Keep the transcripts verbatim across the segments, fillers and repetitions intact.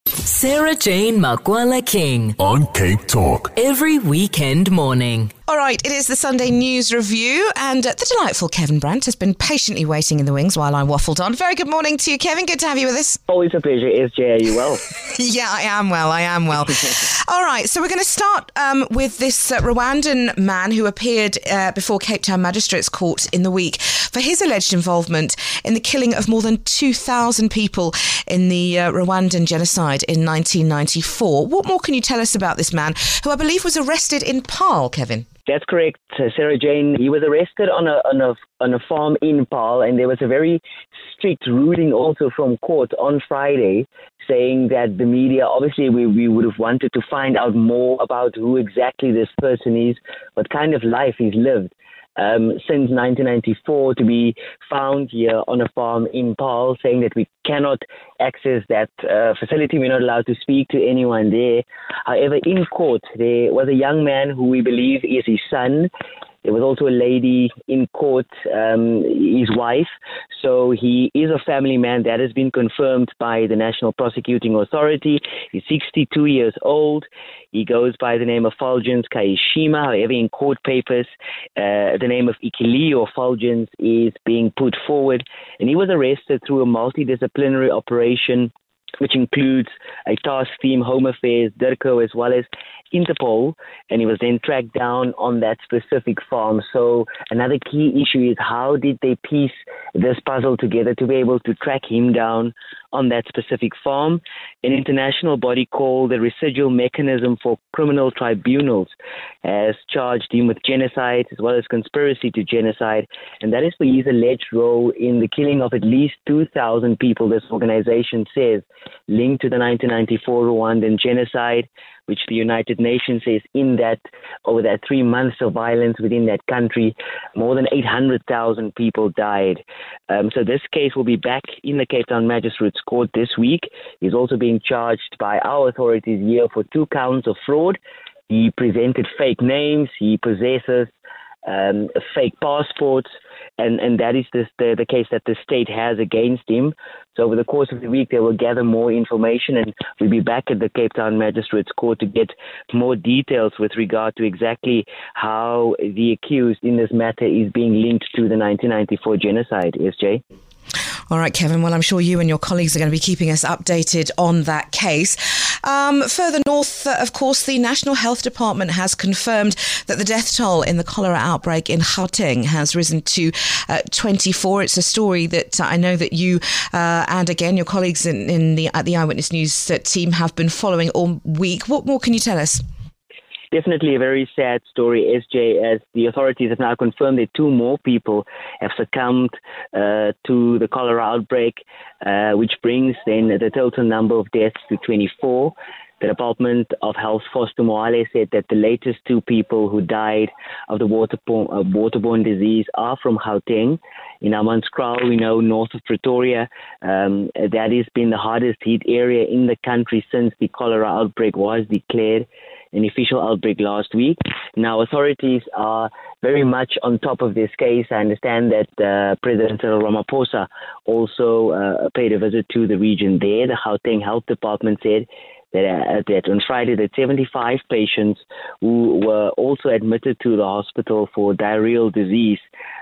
Sarah Jane Makwala King on Cape Talk every weekend morning. All right, it is the Sunday News Review, and uh, the delightful Kevin Brandt has been patiently waiting in the wings while I waffled on. Very good morning to you, Kevin. Good to have you with us. Always a pleasure. S J, are you well? Yeah, I am well. I am well. All right, so we're going to start um, with this uh, Rwandan man who appeared uh, before Cape Town Magistrates Court in the week for his alleged involvement in the killing of more than two thousand people in the uh, Rwandan genocide in nineteen ninety-four. What more can you tell us about this man, who I believe was arrested in Paarl, Kevin? That's correct, Sarah Jane. He was arrested on a on a on a farm in Paarl, and there was a very strict ruling also from court on Friday, saying that the media, obviously, we, we would have wanted to find out more about who exactly this person is, what kind of life he's lived. Um, since nineteen ninety-four, to be found here on a farm in Paarl, saying that we cannot access that uh, facility. We're not allowed to speak to anyone there. However, in court, there was a young man who we believe is his son. There was also a lady in court, um, his wife. So he is a family man. That has been confirmed by the National Prosecuting Authority. He's sixty-two years old. He goes by the name of Fulgence Kayishima. However, in court papers, uh, the name of Ikilio Fulgence is being put forward. And he was arrested through a multidisciplinary operation, which includes a task team, Home Affairs, DIRCO, as well as Interpol, and he was then tracked down on that specific farm. So another key issue is, how did they piece this puzzle together to be able to track him down on that specific farm? An international body called the Residual Mechanism for Criminal Tribunals has charged him with genocide as well as conspiracy to genocide, and that is for his alleged role in the killing of at least two thousand people, this organization says, linked to the nineteen ninety-four Rwandan genocide, which the United Nations says in that, over that three months of violence within that country, more than eight hundred thousand people died. Um, so this case will be back in the Cape Town Magistrates Court this week. He's also being charged by our authorities here for two counts of fraud. He presented fake names. He possesses um, fake passports. And, and that is the, the, the case that the state has against him. So over the course of the week, they will gather more information, and we'll be back at the Cape Town Magistrates Court to get more details with regard to exactly how the accused in this matter is being linked to the nineteen ninety-four genocide, S J. All right, Kevin. Well, I'm sure you and your colleagues are going to be keeping us updated on that case. Um, further north, uh, of course, the National Health Department has confirmed that the death toll in the cholera outbreak in Gauteng has risen to uh, twenty-four. It's a story that I know that you uh, and, again, your colleagues in, in the at the Eyewitness News team have been following all week. What more can you tell us? Definitely a very sad story, S J, as the authorities have now confirmed that two more people have succumbed uh, to the cholera outbreak, uh, which brings then the total number of deaths to twenty-four. The Department of Health, Foster Moale, said that the latest two people who died of the waterborne, uh, waterborne disease are from Gauteng. In Hammanskraal, we know, north of Pretoria, um, that has been the hardest hit area in the country since the cholera outbreak was declared an official outbreak last week. Now, authorities are very much on top of this case. I understand that uh, President Cyril Ramaphosa also uh, paid a visit to the region there. The Gauteng Health Department said that, uh, that on Friday that seventy-five patients who were also admitted to the hospital for diarrheal disease,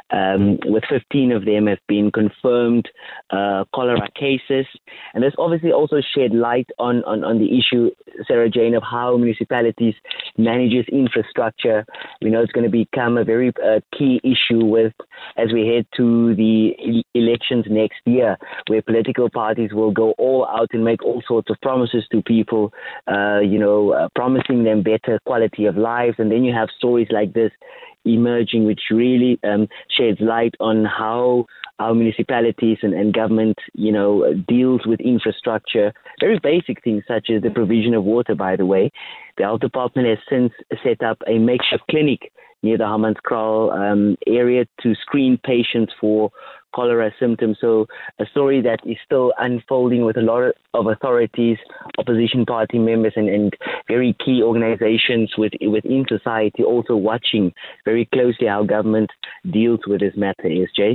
um, with fifteen of them have been confirmed uh, cholera cases. And this obviously also shed light on, on, on the issue, Sarah Jane, of how municipalities manages infrastructure. We know it's going to become a very uh, key issue with as we head to the e- elections next year, where political parties will go all out and make all sorts of promises to people, uh, you know, uh, promising them better quality of lives. And then you have stories like this emerging, which really um, sheds light on how our municipalities and, and government, you know, deals with infrastructure, very basic things such as the provision of water, by the way. The health department has since set up a makeshift clinic near the Hammanskraal um, area to screen patients for cholera symptoms. So a story that is still unfolding with a lot of authorities, opposition party members, and, and very key organizations with, within society also watching very closely how government deals with this matter, S J.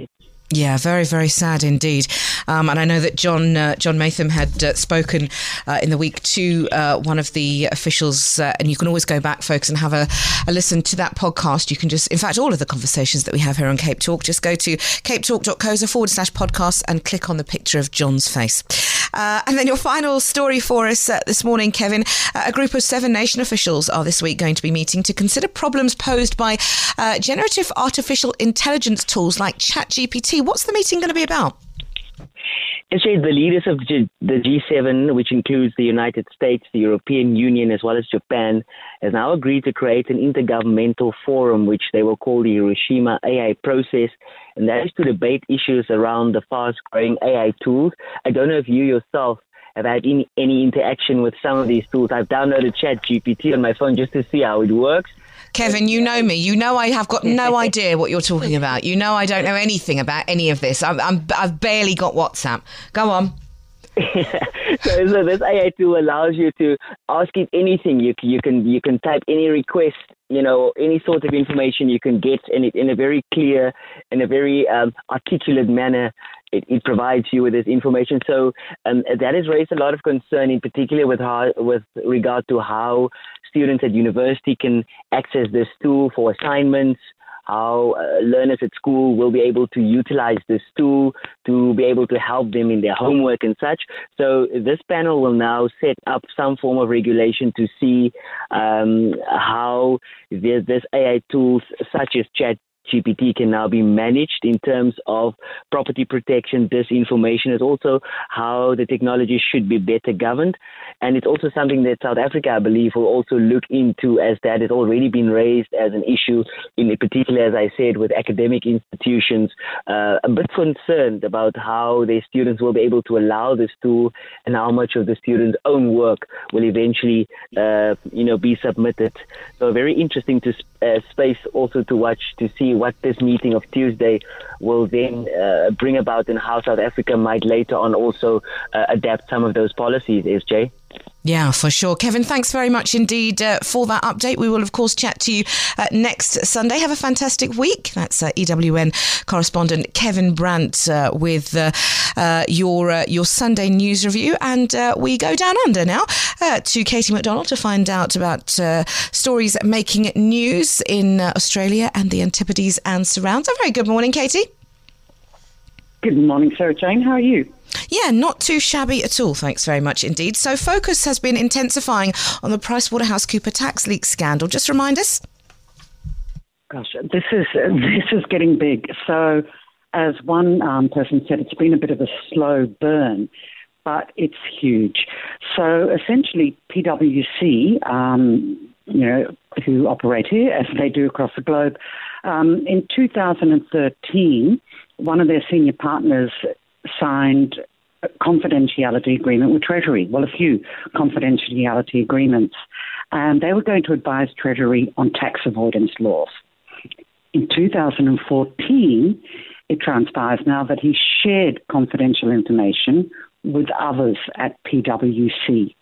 Yeah, very, very sad indeed. Um, and I know that John uh, John Maytham had uh, spoken uh, in the week to uh, one of the officials, uh, and you can always go back, folks, and have a, a listen to that podcast. You can just, in fact, all of the conversations that we have here on Cape Talk, just go to capetalk.coza forward slash podcasts and click on the picture of John's face. Uh, and then your final story for us uh, this morning, Kevin. Uh, a group of seven nation officials are this week going to be meeting to consider problems posed by uh, generative artificial intelligence tools like ChatGPT. What's the meeting going to be about? Actually, the leaders of G- the G seven, which includes the United States, the European Union, as well as Japan, has now agreed to create an intergovernmental forum, which they will call the Hiroshima A I process, and that is to debate issues around the fast-growing A I tools. I don't know if you yourself have had any, any interaction with some of these tools. I've downloaded ChatGPT on my phone just to see how it works. Kevin, you know me. You know I have got no idea what you're talking about. You know I don't know anything about any of this. I'm, I'm, I've barely got WhatsApp. Go on. so, so this A I tool allows you to ask it anything. You, you can you can type any request, you know, any sort of information you can get, and it in a very clear, in a very um, articulate manner. It, it provides you with this information. So um, that has raised a lot of concern, in particular with how, with regard to how students at university can access this tool for assignments, how uh, learners at school will be able to utilize this tool to be able to help them in their homework and such. So this panel will now set up some form of regulation to see um, how this, this A I tools such as Chat G P T can now be managed in terms of property protection, disinformation. Is also how the technology should be better governed. And it's also something that South Africa, I believe, will also look into, as that has already been raised as an issue, in particular, as I said, with academic institutions, uh, a bit concerned about how their students will be able to allow this tool and how much of the students' own work will eventually, uh, you know, be submitted. So very interesting to uh, space also to watch to see what this meeting of Tuesday will then uh, bring about and how South Africa might later on also uh, adapt some of those policies, S J. Yeah, for sure. Kevin, thanks very much indeed uh, for that update. We will, of course, chat to you uh, next Sunday. Have a fantastic week. That's uh, E W N correspondent Kevin Brandt uh, with uh, uh, your uh, your Sunday news review. And uh, we go down under now uh, to Katie McDonald to find out about uh, stories making news in uh, Australia and the Antipodes and surrounds. A very good morning, Katie. Good morning, Sarah Jane. How are you? Yeah, not too shabby at all. Thanks very much indeed. So focus has been intensifying on the PricewaterhouseCoopers tax leak scandal. Just remind us. Gosh, this is this is getting big. So, as one um, person said, it's been a bit of a slow burn, but it's huge. So essentially, P W C, um, you know, who operate here as they do across the globe, um, in two thousand thirteen, one of their senior partners signed a confidentiality agreement with Treasury. Well, a few confidentiality agreements. And they were going to advise Treasury on tax avoidance laws. In two thousand fourteen, it transpires now that he shared confidential information with others at P W C.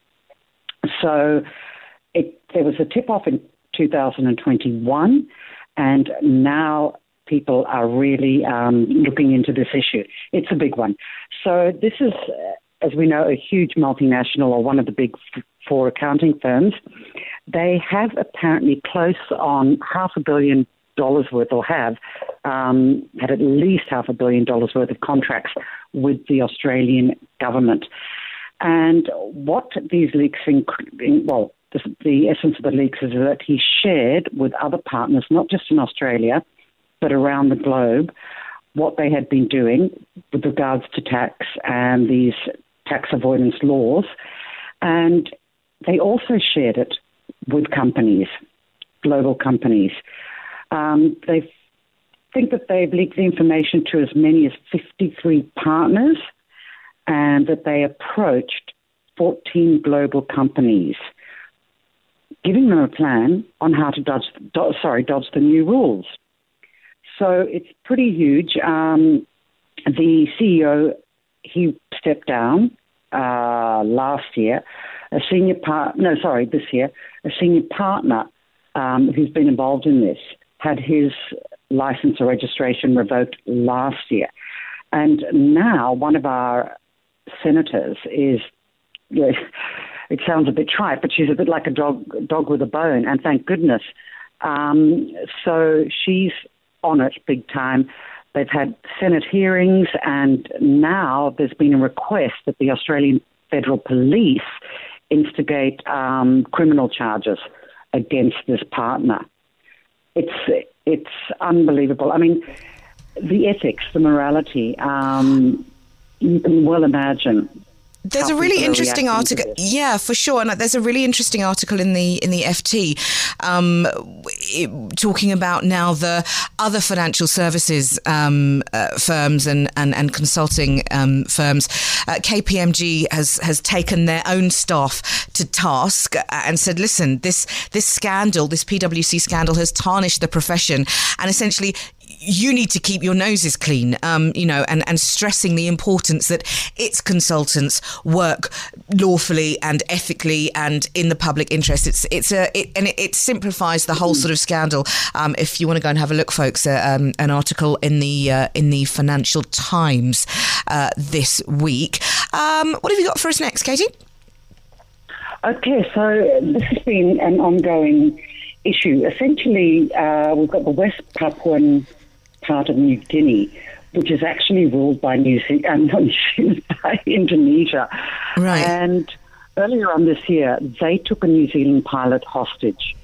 So it, there was a tip-off in two thousand twenty-one, and now people are really um, looking into this issue. It's a big one. So this is, as we know, a huge multinational, or one of the big four accounting firms. They have apparently close on half a billion dollars worth, or have um, had at least half a billion dollars worth of contracts with the Australian government. And what these leaks, inc- well, the, the essence of the leaks is that he shared with other partners, not just in Australia, but around the globe, what they had been doing with regards to tax and these tax avoidance laws. And they also shared it with companies, global companies. Um, they think that they've leaked the information to as many as fifty-three partners, and that they approached fourteen global companies, giving them a plan on how to dodge, do, sorry, dodge the new rules. So it's pretty huge. Um, the C E O, he stepped down uh, last year. A senior part, no, sorry, this year, a senior partner um, who's been involved in this had his license or registration revoked last year. And now one of our senators is, you know, it sounds a bit trite, but she's a bit like a dog, dog with a bone, and thank goodness. Um, so she's on it big time. They've had Senate hearings, and now there's been a request that the Australian Federal Police instigate um, criminal charges against this partner. It's it's unbelievable. I mean, the ethics, the morality, um, you can well imagine. There's a really interesting article, yeah, for sure. And there's a really interesting article in the in the F T um, it, talking about now the other financial services um, uh, firms and and, and consulting um, firms. Uh, K P M G has has taken their own staff to task and said, "Listen, this this scandal, this P W C scandal, has tarnished the profession, and essentially." You need to keep your noses clean, um, you know, and, and stressing the importance that its consultants work lawfully and ethically and in the public interest. It's it's a it, and it, it simplifies the whole sort of scandal. Um, if you want to go and have a look, folks, uh, um, an article in the uh, in the Financial Times uh, this week. Um, what have you got for us next, Katie? Okay, so this has been an ongoing issue. Essentially, uh, we've got the West Papuan part of New Guinea, which is actually ruled by New Zealand, uh, not New Zealand, by Indonesia. Right. And earlier on this year, they took a New Zealand pilot hostage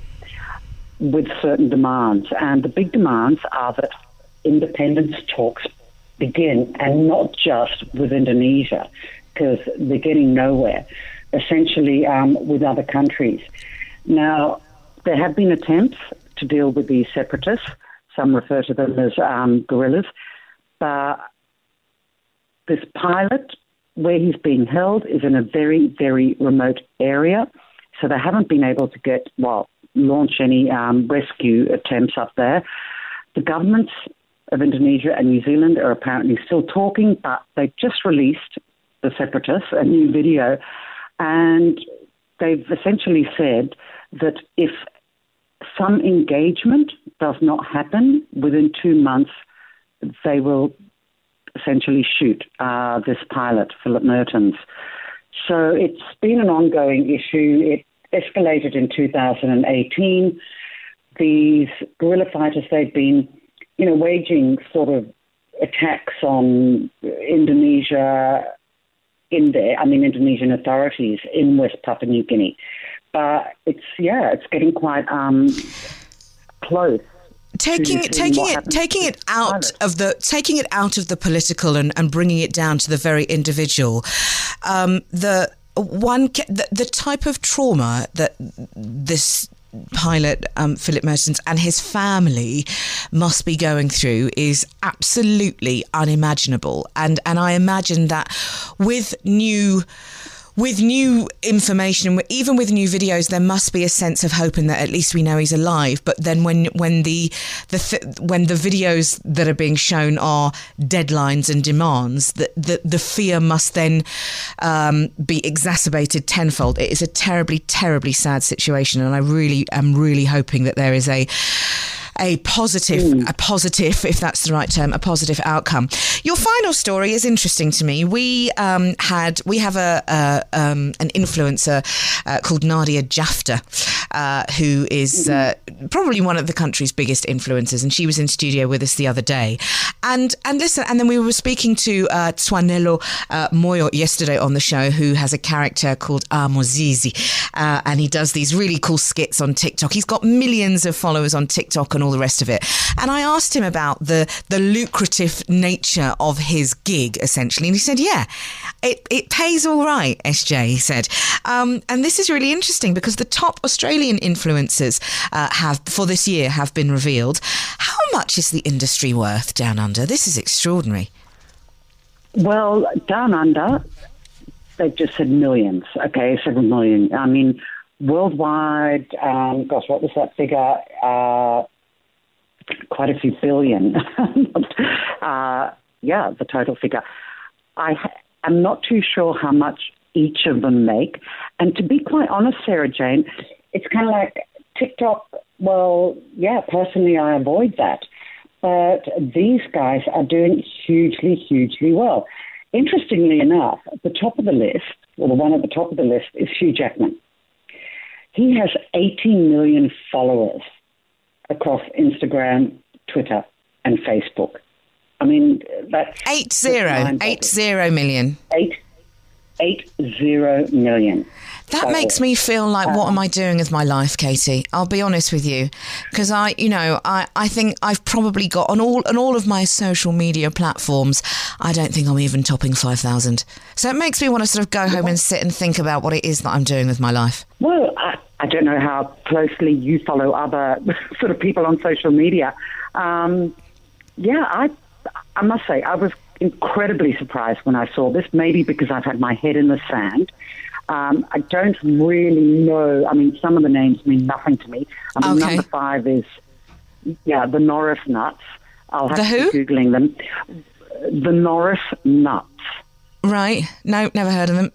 with certain demands. And the big demands are that independence talks begin, and not just with Indonesia, because they're getting nowhere, essentially um, with other countries. Now, there have been attempts to deal with these separatists. Some refer to them as um, guerrillas. But this pilot, where he's being held, is in a very, very remote area. So they haven't been able to get, well, launch any um, rescue attempts up there. The governments of Indonesia and New Zealand are apparently still talking, but they've just released, the separatists, a new video, and they've essentially said that if some engagement does not happen within two months, they will essentially shoot uh, this pilot, Philip Mertens. So it's been an ongoing issue. It escalated in two thousand eighteen. These guerrilla fighters, they've been, you know, waging sort of attacks on Indonesia in there, I mean, Indonesian authorities in West Papua New Guinea. But it's, yeah, it's getting quite um, close. Taking taking it taking it out of the taking it out of the political and, and bringing it down to the very individual. Um, the one the, the type of trauma that this pilot um, Philip Mertens and his family must be going through is absolutely unimaginable. And and I imagine that with new. With new information, even with new videos, there must be a sense of hope in that at least we know he's alive. But then when when the the th- when the videos that are being shown are deadlines and demands, the the, the fear must then um, be exacerbated tenfold. It is a terribly, terribly sad situation, and I really am really hoping that there is a a positive, mm. a positive, if that's the right term, a positive outcome. Your final story is interesting to me. We um, had, we have a, a um, an influencer uh, called Nadia Jafta, uh, who is uh, probably one of the country's biggest influencers, and she was in studio with us the other day. And and listen, and then we were speaking to uh, Twanelo uh, Moyo yesterday on the show, who has a character called Amozizi, uh, and he does these really cool skits on TikTok. He's got millions of followers on TikTok and all the rest of it. And I asked him about the the lucrative nature of his gig, essentially, and he said, "Yeah, it it pays all right." S J, he said, um, and this is really interesting because the top Australian influencers uh, have for this year have been revealed. How much is the industry worth down under? This is extraordinary. Well, down under, they've just said millions. Okay, several million. I mean, worldwide, um, gosh, what was that figure? Uh, quite a few billion. uh, yeah, the total figure. I ha- am not too sure how much each of them make. And to be quite honest, Sarah Jane, it's kind of like TikTok. Well, yeah, personally, I avoid that. But these guys are doing hugely, hugely well. Interestingly enough, at the top of the list, or the one at the top of the list, is Hugh Jackman. He has eighteen million followers across Instagram, Twitter, and Facebook. I mean, that's... Eight zero. Eight zero million. Eight, eight zero million. That So, makes me feel like, what am I doing with my life, Katie? I'll be honest with you. Because I, you know, I, I think I've probably got on all on all of my social media platforms, I don't think I'm even topping five thousand. So it makes me want to sort of go home and sit and think about what it is that I'm doing with my life. Well, I, I don't know how closely you follow other sort of people on social media. Um, yeah, I, I must say, I was incredibly surprised when I saw this, maybe because I've had my head in the sand. Um, I don't really know. I mean, some of the names mean nothing to me. I mean, Okay. number five is, yeah, the Norris Nuts. I'll have The to who? be Googling them. The Norris Nuts. Right. No, never heard of them.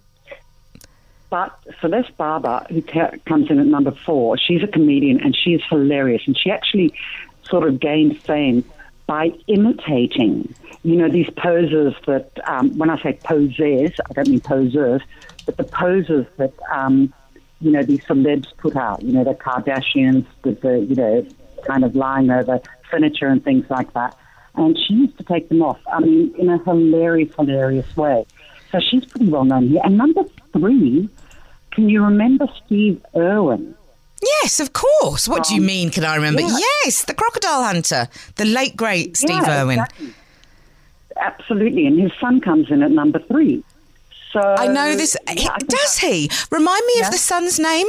But Celeste Barber, who ca- comes in at number four, she's a comedian and she is hilarious. And she actually sort of gained fame by imitating, you know, these posers that, um, when I say posers, I don't mean posers, but the poses that, um, you know, these celebs put out, you know, the Kardashians with the, you know, kind of lying over furniture and things like that. And she used to take them off, I mean, in a hilarious, hilarious way. So she's pretty well known here. And number three, can you remember Steve Irwin? Yes, of course. What do you Um, mean, can I remember? yeah. Yes, the crocodile hunter, the late, great Steve Yeah, Irwin. exactly. Absolutely. And his son comes in at number three. So I know this. yeah, he, I think does he? Remind me Yeah. of the son's name?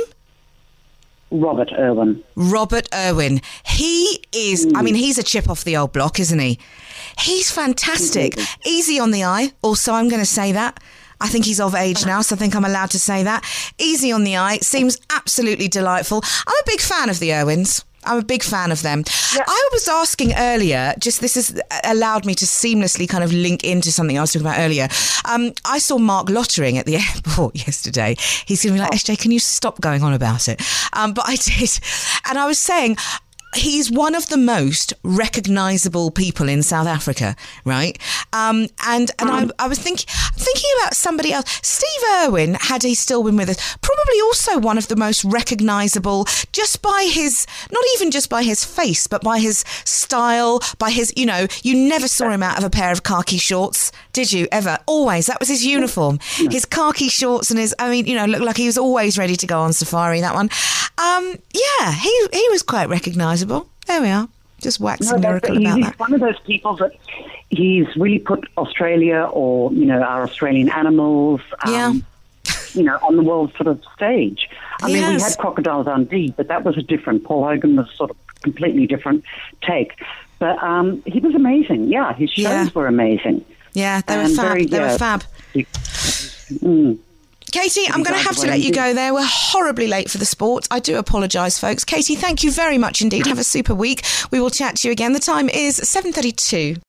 Robert Irwin. Robert Irwin. He is, I Mm. mean, he's a chip off the old block, isn't he? He's fantastic. Easy on the eye. Also, I'm going to say that. I think he's of age now, so I think I'm allowed to say that. Easy on the eye. Seems absolutely delightful. I'm a big fan of the Irwins. I'm a big fan of them. Yeah. I was asking earlier, just this has allowed me to seamlessly kind of link into something I was talking about earlier. Um, I saw Mark Lottering at the airport yesterday. He's going to be like, S J, can you stop going on about it? Um, but I did. And I was saying, he's one of the most recognisable people in South Africa, right? Um, and and I, I was thinking thinking about somebody else. Steve Irwin, had he still been with us, probably also one of the most recognisable, just by his, not even just by his face, but by his style, by his, you know, you never saw him out of a pair of khaki shorts, did you, ever? Always. That was his uniform. His khaki shorts and his, I mean, you know, looked like he was always ready to go on safari, that one. Um, yeah, he, he was quite recognisable. There we are. Just wax a No, miracle he's, about he's that. one of those people that he's really put Australia, or, you know, our Australian animals, um, Yeah. you know, on the world sort of stage. I He mean, we has. had Crocodile Dundee, but that was a different. Paul Hogan was sort of completely different take. But um, he was amazing. Yeah, his shows Yeah. were amazing. Yeah, they were And fab. very, They yeah, were fab. Mm. Katie, I'm going to glad have you to let went you in. go there. We're horribly late for the sport. I do apologise, folks. Katie, thank you very much indeed. Have a super week. We will chat to you again. The time is seven thirty-two.